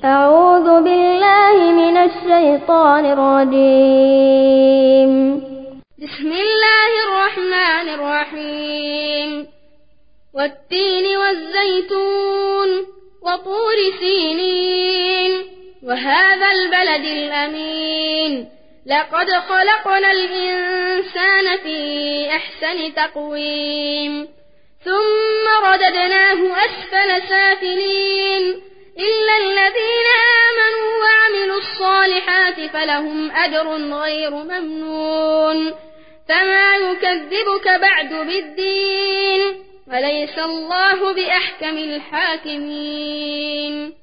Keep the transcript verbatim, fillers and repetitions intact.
أعوذ بالله من الشيطان الرجيم. بسم الله الرحمن الرحيم. والتين والزيتون وطور سينين وهذا البلد الأمين لقد خلقنا الإنسان في أحسن تقويم ثم رددناه أسفل سافلين إلا الذين آمنوا وعملوا الصالحات فلهم أجر غير ممنون فما يكذبك بعد بالدين وليس الله بأحكم الحاكمين.